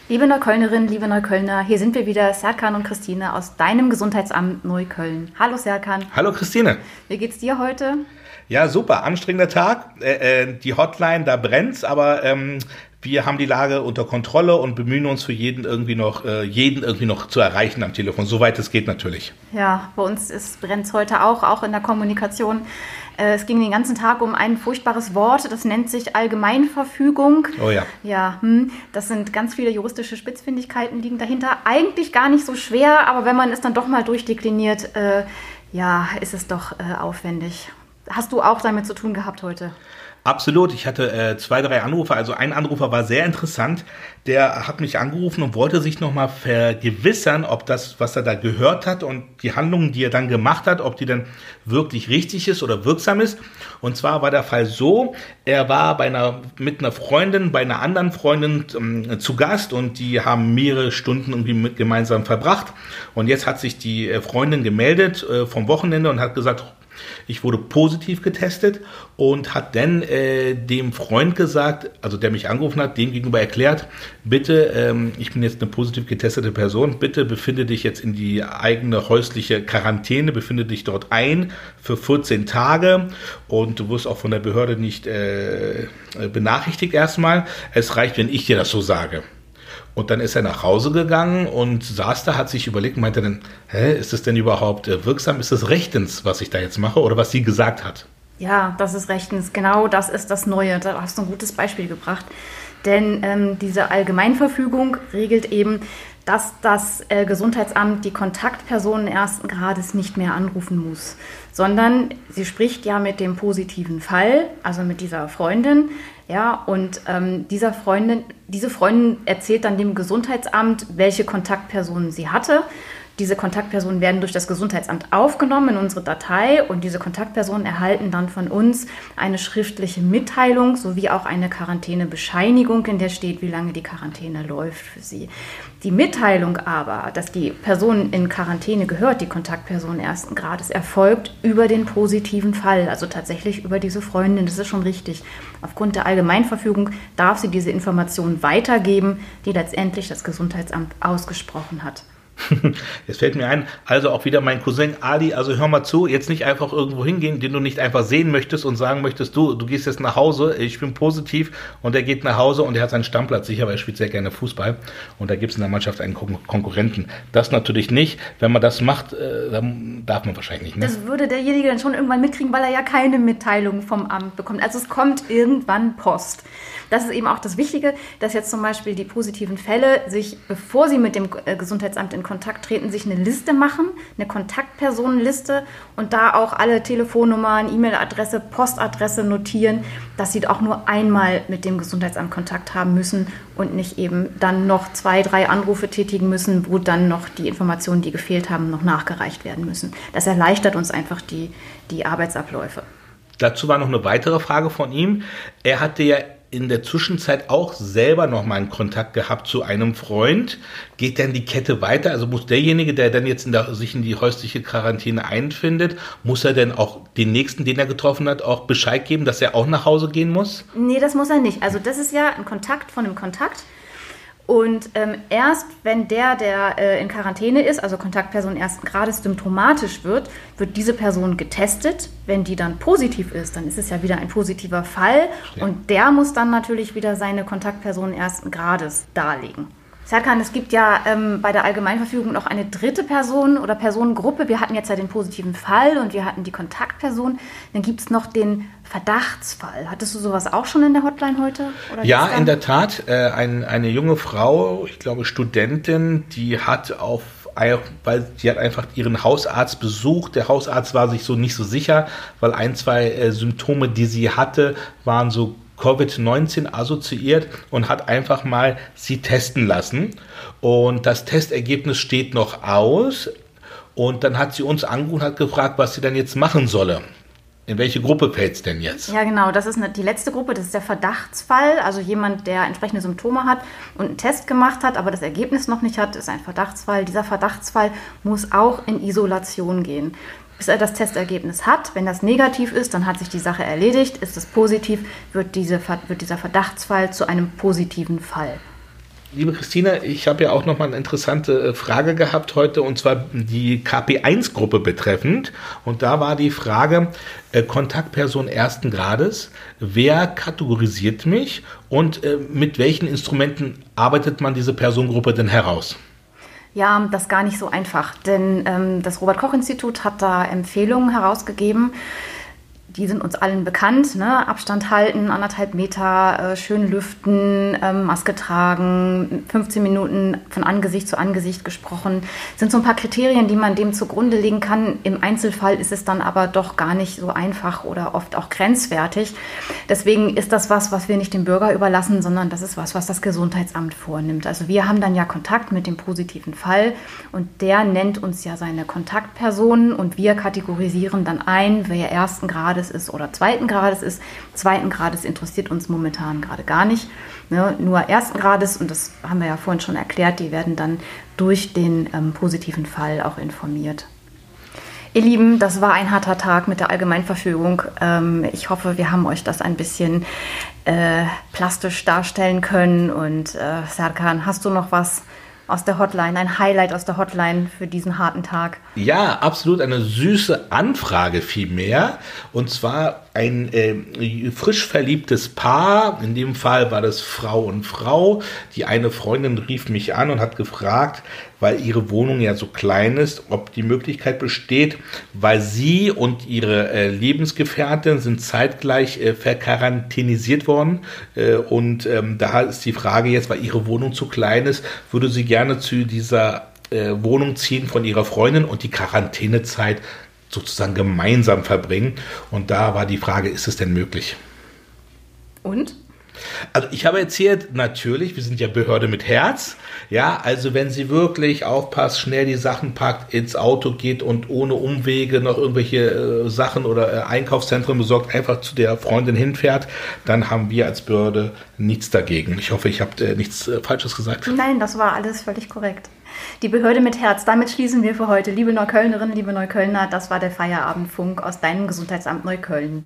Liebe Neuköllnerinnen, liebe Neuköllner, hier sind wir wieder, Serkan und Christine aus deinem Gesundheitsamt Neukölln. Hallo Serkan. Hallo Christine. Wie geht's dir heute? Ja, super, anstrengender Tag. Die Hotline, da brennt's, aber wir haben die Lage unter Kontrolle und bemühen uns für jeden irgendwie noch zu erreichen am Telefon, soweit es geht natürlich. Ja, bei uns brennt's heute auch in der Kommunikation. Es ging den ganzen Tag um ein furchtbares Wort, das nennt sich Allgemeinverfügung. Oh ja. Ja, das sind ganz viele juristische Spitzfindigkeiten liegen dahinter. Eigentlich gar nicht so schwer, aber wenn man es dann doch mal durchdekliniert, ist es doch aufwendig. Hast du auch damit zu tun gehabt heute? Absolut. Ich hatte 2, 3 Anrufer. Also ein Anrufer war sehr interessant. Der hat mich angerufen und wollte sich nochmal vergewissern, ob das, was er da gehört hat und die Handlungen, die er dann gemacht hat, ob die dann wirklich richtig ist oder wirksam ist. Und zwar war der Fall so, er war mit einer Freundin, bei einer anderen Freundin zu Gast und die haben mehrere Stunden irgendwie gemeinsam verbracht. Und jetzt hat sich die Freundin gemeldet vom Wochenende und hat gesagt, ich wurde positiv getestet und hat dann dem Freund gesagt, also der mich angerufen hat, dem gegenüber erklärt, bitte, ich bin jetzt eine positiv getestete Person, bitte befinde dich jetzt in die eigene häusliche Quarantäne, befinde dich dort ein für 14 Tage und du wirst auch von der Behörde nicht benachrichtigt erstmal. Es reicht, wenn ich dir das so sage. Und dann ist er nach Hause gegangen und saß da, hat sich überlegt, meinte dann, ist das denn überhaupt wirksam? Ist das rechtens, was ich da jetzt mache oder was sie gesagt hat? Ja, das ist rechtens. Genau das ist das Neue. Da hast du ein gutes Beispiel gebracht. Denn diese Allgemeinverfügung regelt eben, dass das Gesundheitsamt die Kontaktpersonen ersten Grades nicht mehr anrufen muss, sondern sie spricht ja mit dem positiven Fall, also mit dieser Freundin. Ja, und diese Freundin erzählt dann dem Gesundheitsamt, welche Kontaktpersonen sie hatte. Diese Kontaktpersonen werden durch das Gesundheitsamt aufgenommen in unsere Datei und diese Kontaktpersonen erhalten dann von uns eine schriftliche Mitteilung sowie auch eine Quarantänebescheinigung, in der steht, wie lange die Quarantäne läuft für sie. Die Mitteilung aber, dass die Person in Quarantäne gehört, die Kontaktperson ersten Grades, erfolgt über den positiven Fall, also tatsächlich über diese Freundin. Das ist schon richtig. Aufgrund der Allgemeinverfügung darf sie diese Information weitergeben, die letztendlich das Gesundheitsamt ausgesprochen hat. Jetzt fällt mir ein, also auch wieder mein Cousin Ali, also hör mal zu, jetzt nicht einfach irgendwo hingehen, den du nicht einfach sehen möchtest und sagen möchtest, du gehst jetzt nach Hause, ich bin positiv und er geht nach Hause und er hat seinen Stammplatz sicher, weil er spielt sehr gerne Fußball und da gibt es in der Mannschaft einen Konkurrenten. Das natürlich nicht, wenn man das macht, dann darf man wahrscheinlich nicht. Ne? Das würde derjenige dann schon irgendwann mitkriegen, weil er ja keine Mitteilung vom Amt bekommt. Also es kommt irgendwann Post. Das ist eben auch das Wichtige, dass jetzt zum Beispiel die positiven Fälle sich, bevor sie mit dem Gesundheitsamt in Kontakt treten, sich eine Liste machen, eine Kontaktpersonenliste und da auch alle Telefonnummern, E-Mail-Adresse, Postadresse notieren, dass sie auch nur einmal mit dem Gesundheitsamt Kontakt haben müssen und nicht eben dann noch 2, 3 Anrufe tätigen müssen, wo dann noch die Informationen, die gefehlt haben, noch nachgereicht werden müssen. Das erleichtert uns einfach die Arbeitsabläufe. Dazu war noch eine weitere Frage von ihm. Er hatte ja in der Zwischenzeit auch selber noch mal einen Kontakt gehabt zu einem Freund. Geht dann die Kette weiter? Also muss derjenige, der dann jetzt sich in die häusliche Quarantäne einfindet, muss er denn auch den Nächsten, den er getroffen hat, auch Bescheid geben, dass er auch nach Hause gehen muss? Nee, das muss er nicht. Also das ist ja ein Kontakt von einem Kontakt. Und erst wenn der in Quarantäne ist, also Kontaktperson ersten Grades, symptomatisch wird diese Person getestet. Wenn die dann positiv ist, dann ist es ja wieder ein positiver Fall. Ja. Und der muss dann natürlich wieder seine Kontaktperson ersten Grades darlegen. Serkan, es gibt ja bei der Allgemeinverfügung noch eine dritte Person oder Personengruppe. Wir hatten jetzt ja den positiven Fall und wir hatten die Kontaktperson. Dann gibt es noch den Verdachtsfall. Hattest du sowas auch schon in der Hotline heute? Oder ja, in der Tat. Eine junge Frau, ich glaube Studentin, die hat weil sie hat einfach ihren Hausarzt besucht. Der Hausarzt war sich so nicht so sicher, weil 1, 2 Symptome, die sie hatte, waren so Covid-19 assoziiert und hat einfach mal sie testen lassen. Und das Testergebnis steht noch aus. Und dann hat sie uns angerufen und hat gefragt, was sie denn jetzt machen solle. In welche Gruppe fällt es denn jetzt? Ja, genau. Das ist die letzte Gruppe. Das ist der Verdachtsfall. Also jemand, der entsprechende Symptome hat und einen Test gemacht hat, aber das Ergebnis noch nicht hat, ist ein Verdachtsfall. Dieser Verdachtsfall muss auch in Isolation gehen, bis er das Testergebnis hat. Wenn das negativ ist, dann hat sich die Sache erledigt. Ist es positiv, wird dieser Verdachtsfall zu einem positiven Fall. Liebe Christine, ich habe ja auch noch mal eine interessante Frage gehabt heute, und zwar die KP1-Gruppe betreffend. Und da war die Frage, Kontaktperson ersten Grades, wer kategorisiert mich und mit welchen Instrumenten arbeitet man diese Personengruppe denn heraus? Ja, das ist gar nicht so einfach, denn das Robert-Koch-Institut hat da Empfehlungen herausgegeben. Die sind uns allen bekannt, ne? Abstand halten, 1,5 Meter, schön lüften, Maske tragen, 15 Minuten von Angesicht zu Angesicht gesprochen. Sind so ein paar Kriterien, die man dem zugrunde legen kann. Im Einzelfall ist es dann aber doch gar nicht so einfach oder oft auch grenzwertig. Deswegen ist das was wir nicht dem Bürger überlassen, sondern das ist was das Gesundheitsamt vornimmt. Also wir haben dann ja Kontakt mit dem positiven Fall und der nennt uns ja seine Kontaktpersonen und wir kategorisieren dann ein, wer ersten Grades ist oder zweiten Grades ist. Zweiten Grades interessiert uns momentan gerade gar nicht. Ne? Nur ersten Grades, und das haben wir ja vorhin schon erklärt, die werden dann durch den positiven Fall auch informiert. Ihr Lieben, das war ein harter Tag mit der Allgemeinverfügung. Ich hoffe, wir haben euch das ein bisschen plastisch darstellen können. Und Serkan, hast du noch was aus der Hotline, ein Highlight aus der Hotline für diesen harten Tag? Ja, absolut, eine süße Anfrage vielmehr. Und zwar ein frisch verliebtes Paar, in dem Fall war das Frau und Frau. Die eine Freundin rief mich an und hat gefragt, weil ihre Wohnung ja so klein ist, ob die Möglichkeit besteht, weil sie und ihre Lebensgefährtin sind zeitgleich verquarantinisiert worden. Da ist die Frage jetzt, weil ihre Wohnung zu klein ist, würde sie gerne zu dieser Wohnung ziehen von ihrer Freundin und die Quarantänezeit sozusagen gemeinsam verbringen. Und da war die Frage, ist es denn möglich? Und? Also ich habe erzählt, natürlich, wir sind ja Behörde mit Herz. Ja, also wenn sie wirklich aufpasst, schnell die Sachen packt, ins Auto geht und ohne Umwege noch irgendwelche Sachen oder Einkaufszentren besorgt, einfach zu der Freundin hinfährt, dann haben wir als Behörde nichts dagegen. Ich hoffe, ich habe nichts Falsches gesagt. Nein, das war alles völlig korrekt. Die Behörde mit Herz, damit schließen wir für heute. Liebe Neuköllnerinnen, liebe Neuköllner, das war der Feierabendfunk aus deinem Gesundheitsamt Neukölln.